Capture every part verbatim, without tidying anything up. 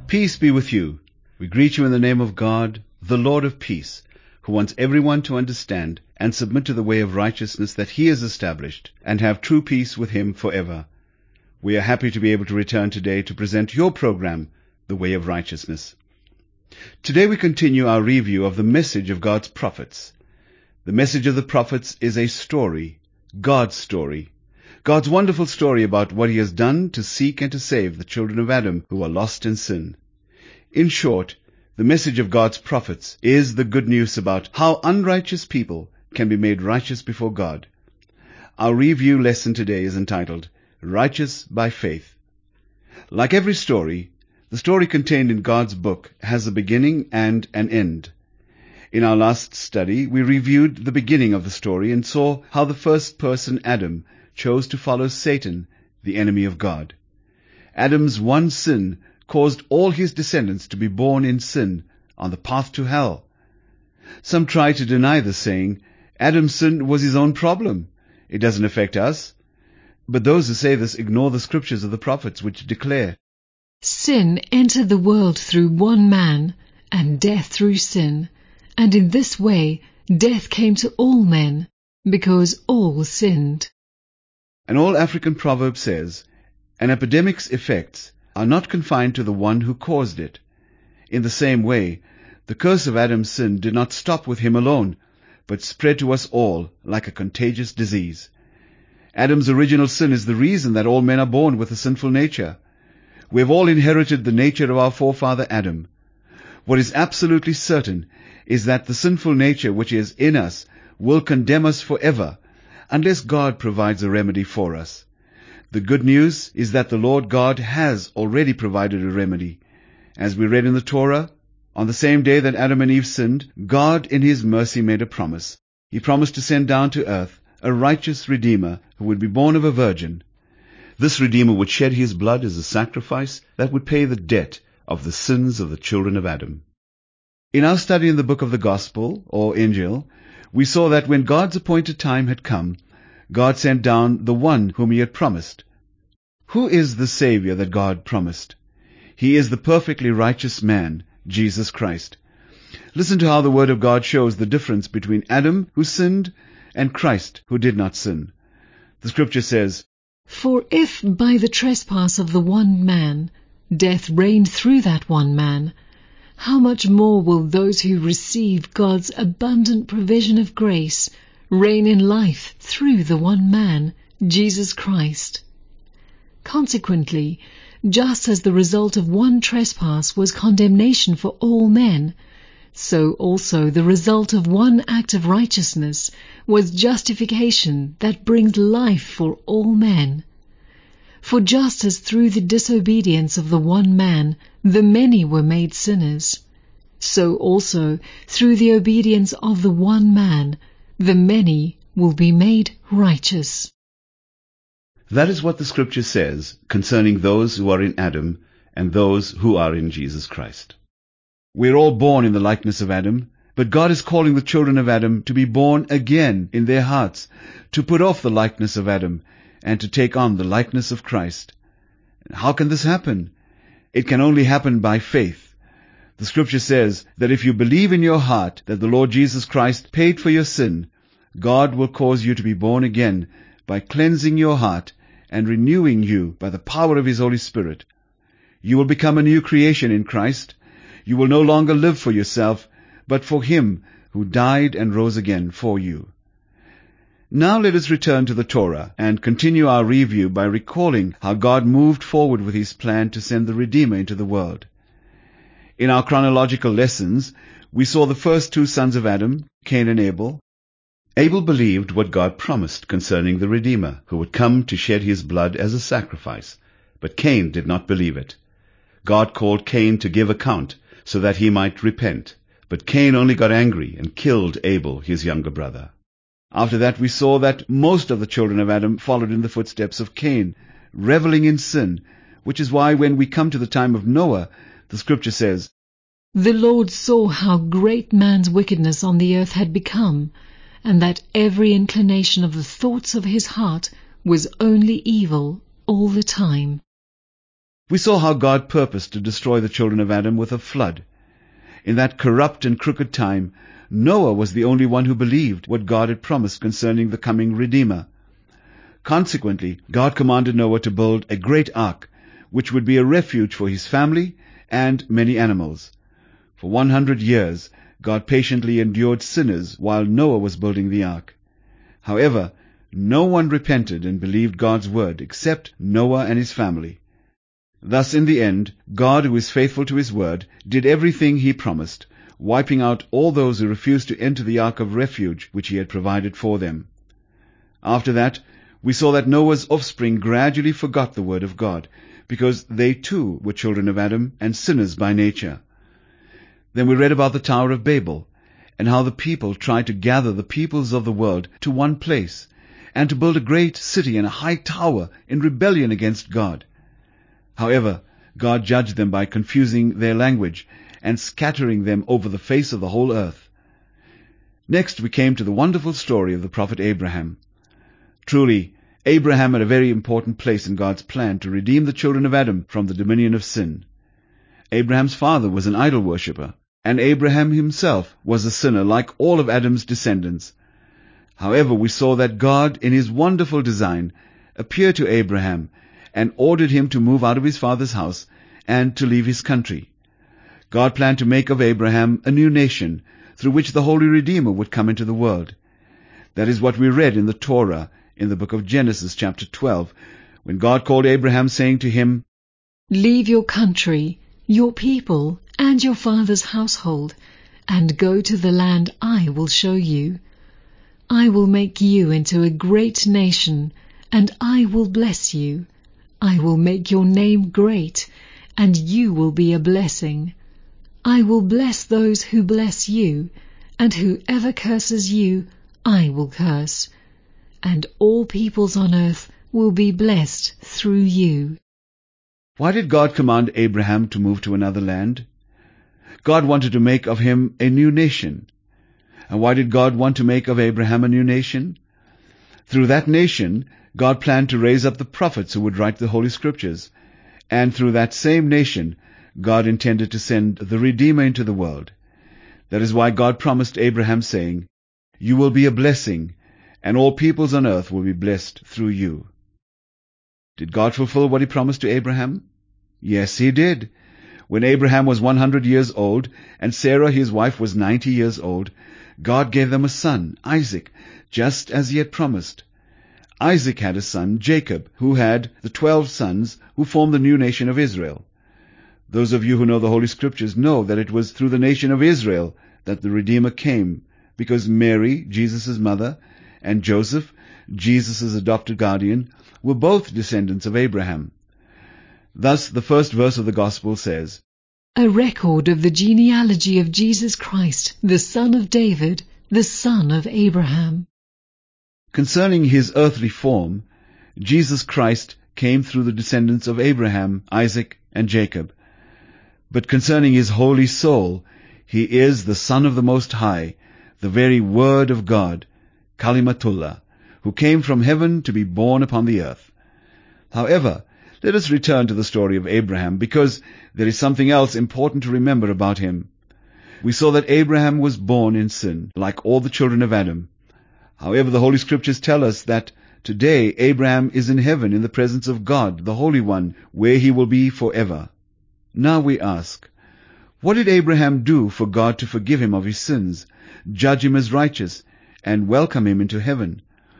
Peace be with you. We greet you in the name of God, the Lord of peace, who wants everyone to understand and submit to the way of righteousness that He has established, and have true peace with Him forever. We are happy to be able to return today to present your program, The Way of Righteousness. Today we continue our review of the message of God's prophets. The message of the prophets is a story, God's story. God's wonderful story about what He has done to seek and to save the children of Adam who are lost in sin. In short, the message of God's prophets is the good news about how unrighteous people can be made righteous before God. Our review lesson today is entitled, Righteous by Faith. Like every story, the story contained in God's book has a beginning and an end. In our last study, we reviewed the beginning of the story and saw how the first person, Adam, chose to follow Satan, the enemy of God. Adam's one sin caused all his descendants to be born in sin on the path to hell. Some try to deny this, saying, Adam's sin was his own problem. It doesn't affect us. But those who say this ignore the scriptures of the prophets, which declare, Sin entered the world through one man, and death through sin. And in this way death came to all men, because all sinned. An old African proverb says, An epidemic's effects are not confined to the one who caused it. In the same way, the curse of Adam's sin did not stop with him alone, but spread to us all like a contagious disease. Adam's original sin is the reason that all men are born with a sinful nature. We have all inherited the nature of our forefather Adam. What is absolutely certain is that the sinful nature which is in us will condemn us forever, unless God provides a remedy for us. The good news is that the Lord God has already provided a remedy. As we read in the Torah, on the same day that Adam and Eve sinned, God in His mercy made a promise. He promised to send down to earth a righteous Redeemer who would be born of a virgin. This Redeemer would shed His blood as a sacrifice that would pay the debt of the sins of the children of Adam. In our study in the book of the Gospel, or Injil, we saw that when God's appointed time had come, God sent down the one whom He had promised. Who is the Savior that God promised? He is the perfectly righteous man, Jesus Christ. Listen to how the Word of God shows the difference between Adam, who sinned, and Christ, who did not sin. The Scripture says, For if by the trespass of the one man death reigned through that one man, how much more will those who receive God's abundant provision of grace reign in life through the one man, Jesus Christ? Consequently, just as the result of one trespass was condemnation for all men, so also the result of one act of righteousness was justification that brings life for all men. For just as through the disobedience of the one man the many were made sinners, so also through the obedience of the one man the many will be made righteous. That is what the Scripture says concerning those who are in Adam and those who are in Jesus Christ. We are all born in the likeness of Adam, but God is calling the children of Adam to be born again in their hearts, to put off the likeness of Adam and to take on the likeness of Christ. How can this happen? It can only happen by faith. The Scripture says that if you believe in your heart that the Lord Jesus Christ paid for your sin, God will cause you to be born again by cleansing your heart and renewing you by the power of His Holy Spirit. You will become a new creation in Christ. You will no longer live for yourself, but for Him who died and rose again for you. Now let us return to the Torah and continue our review by recalling how God moved forward with His plan to send the Redeemer into the world. In our chronological lessons, we saw the first two sons of Adam, Cain and Abel. Abel believed what God promised concerning the Redeemer, who would come to shed his blood as a sacrifice, but Cain did not believe it. God called Cain to give account so that he might repent, but Cain only got angry and killed Abel, his younger brother. After that we saw that most of the children of Adam followed in the footsteps of Cain, reveling in sin, which is why when we come to the time of Noah, the Scripture says, The Lord saw how great man's wickedness on the earth had become, and that every inclination of the thoughts of his heart was only evil all the time. We saw how God purposed to destroy the children of Adam with a flood. In that corrupt and crooked time, Noah was the only one who believed what God had promised concerning the coming Redeemer. Consequently, God commanded Noah to build a great ark, which would be a refuge for his family and many animals. For one hundred years, God patiently endured sinners while Noah was building the ark. However, no one repented and believed God's word except Noah and his family. Thus, in the end, God, who is faithful to his word, did everything he promised, wiping out all those who refused to enter the ark of refuge which he had provided for them. After that, we saw that Noah's offspring gradually forgot the word of God, because they too were children of Adam and sinners by nature. Then we read about the Tower of Babel, and how the people tried to gather the peoples of the world to one place, and to build a great city and a high tower in rebellion against God. However, God judged them by confusing their language and scattering them over the face of the whole earth. Next we came to the wonderful story of the prophet Abraham. Truly, Abraham had a very important place in God's plan to redeem the children of Adam from the dominion of sin. Abraham's father was an idol worshipper, and Abraham himself was a sinner like all of Adam's descendants. However, we saw that God, in his wonderful design, appeared to Abraham and ordered him to move out of his father's house and to leave his country. God planned to make of Abraham a new nation through which the Holy Redeemer would come into the world. That is what we read in the Torah in the book of Genesis chapter twelve, when God called Abraham, saying to him, "Leave your country, your people, and your father's household, and go to the land I will show you. I will make you into a great nation, and I will bless you. I will make your name great, and you will be a blessing. I will bless those who bless you, and whoever curses you, I will curse. And all peoples on earth will be blessed through you." Why did God command Abraham to move to another land? God wanted to make of him a new nation. And why did God want to make of Abraham a new nation? Through that nation, God planned to raise up the prophets who would write the Holy Scriptures. And through that same nation, God intended to send the Redeemer into the world. That is why God promised Abraham, saying, "You will be a blessing, and all peoples on earth will be blessed through you." Did God fulfill what he promised to Abraham? Yes, he did. When Abraham was one hundred years old, and Sarah his wife was ninety years old, God gave them a son, Isaac, just as he had promised. Isaac had a son, Jacob, who had the twelve sons who formed the new nation of Israel. Those of you who know the Holy Scriptures know that it was through the nation of Israel that the Redeemer came, because Mary, Jesus' mother, and Joseph, Jesus' adopted guardian, were both descendants of Abraham. Thus, the first verse of the Gospel says, "A record of the genealogy of Jesus Christ, the son of David, the son of Abraham." Concerning his earthly form, Jesus Christ came through the descendants of Abraham, Isaac, and Jacob. But concerning his holy soul, he is the Son of the Most High, the very Word of God, Kalimatullah, who came from heaven to be born upon the earth. However, let us return to the story of Abraham, because there is something else important to remember about him. We saw that Abraham was born in sin, like all the children of Adam. However, the Holy Scriptures tell us that today Abraham is in heaven in the presence of God, the Holy One, where he will be forever. Now we ask, what did Abraham do for God to forgive him of his sins, judge him as righteous, and welcome him into heaven?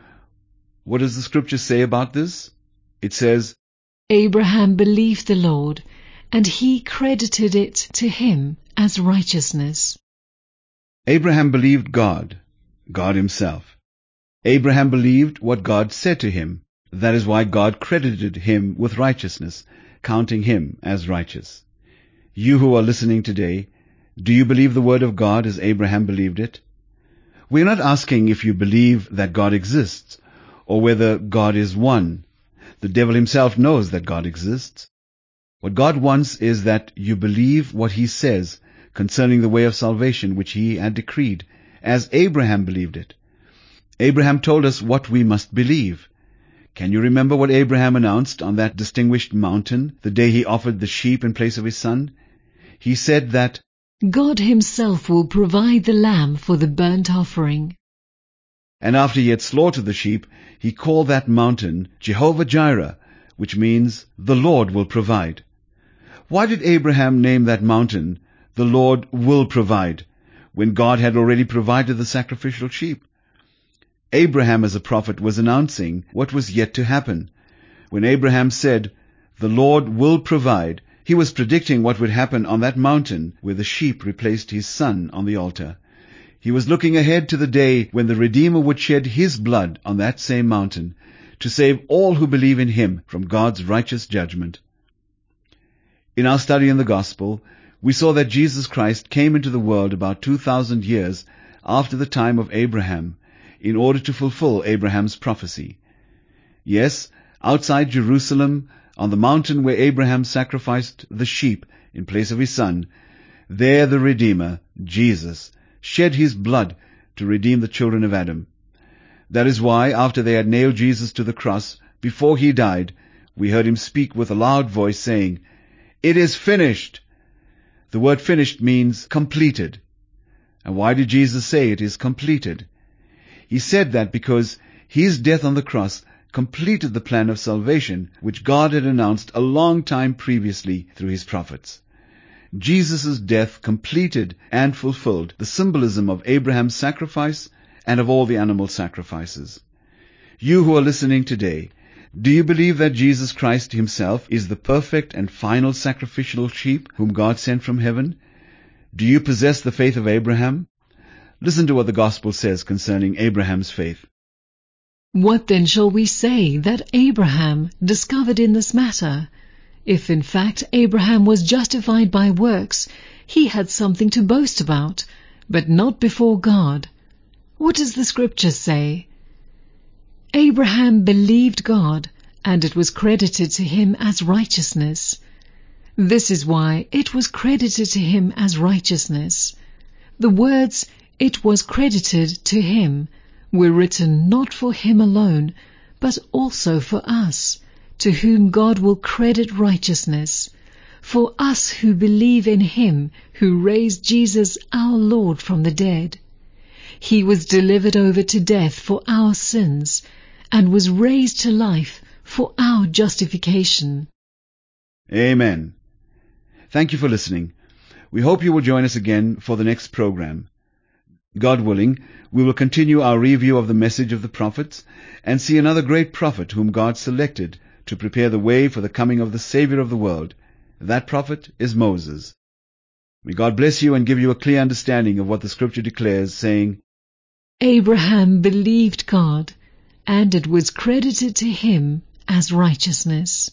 What does the Scripture say about this? It says, "Abraham believed the Lord, and he credited it to him as righteousness." Abraham believed God, God himself. Abraham believed what God said to him. That is why God credited him with righteousness, counting him as righteous. You who are listening today, do you believe the word of God as Abraham believed it? We are not asking if you believe that God exists, or whether God is one. The devil himself knows that God exists. What God wants is that you believe what he says concerning the way of salvation which he had decreed, as Abraham believed it. Abraham told us what we must believe. Can you remember what Abraham announced on that distinguished mountain the day he offered the sheep in place of his son? He said that God himself will provide the lamb for the burnt offering. And after he had slaughtered the sheep, he called that mountain Jehovah-Jireh, which means the Lord will provide. Why did Abraham name that mountain the Lord will provide, when God had already provided the sacrificial sheep? Abraham as a prophet was announcing what was yet to happen. When Abraham said, "The Lord will provide," he was predicting what would happen on that mountain where the sheep replaced his son on the altar. He was looking ahead to the day when the Redeemer would shed his blood on that same mountain to save all who believe in him from God's righteous judgment. In our study in the Gospel, we saw that Jesus Christ came into the world about two thousand years after the time of Abraham in order to fulfill Abraham's prophecy. Yes, outside Jerusalem, on the mountain where Abraham sacrificed the sheep in place of his son, there the Redeemer, Jesus, shed his blood to redeem the children of Adam. That is why, after they had nailed Jesus to the cross, before he died, we heard him speak with a loud voice saying, "It is finished." The word finished means completed. And why did Jesus say it is completed? He said that because his death on the cross completed the plan of salvation which God had announced a long time previously through his prophets. Jesus' death completed and fulfilled the symbolism of Abraham's sacrifice and of all the animal sacrifices. You who are listening today, do you believe that Jesus Christ himself is the perfect and final sacrificial sheep whom God sent from heaven? Do you possess the faith of Abraham? Listen to what the Gospel says concerning Abraham's faith. What then shall we say that Abraham discovered in this matter? If in fact Abraham was justified by works, he had something to boast about, but not before God. What does the Scripture say? Abraham believed God, and it was credited to him as righteousness. This is why it was credited to him as righteousness. The words, "it was credited to him," were written not for him alone, but also for us, to whom God will credit righteousness, for us who believe in him who raised Jesus our Lord from the dead. He was delivered over to death for our sins, and was raised to life for our justification. Amen. Thank you for listening. We hope you will join us again for the next program. God willing, we will continue our review of the message of the prophets and see another great prophet whom God selected to prepare the way for the coming of the Savior of the world. That prophet is Moses. May God bless you and give you a clear understanding of what the Scripture declares, saying, Abraham believed God, and it was credited to him as righteousness.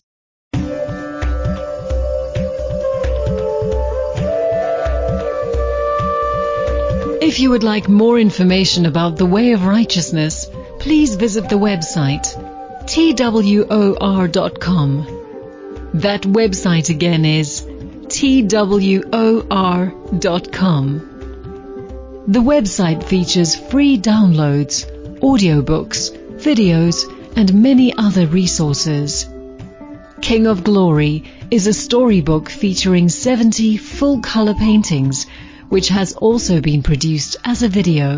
If you would like more information about the way of righteousness, please visit the website T W O R dot com. That website again is T W O R dot com. The website features free downloads, audiobooks, videos, and many other resources. King of Glory is a storybook featuring seventy full-color paintings, which has also been produced as a video.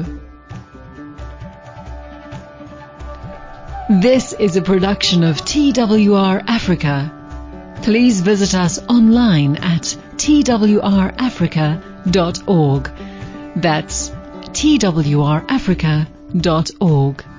This is a production of T W R Africa. Please visit us online at T W R Africa dot org. That's T W R Africa dot org.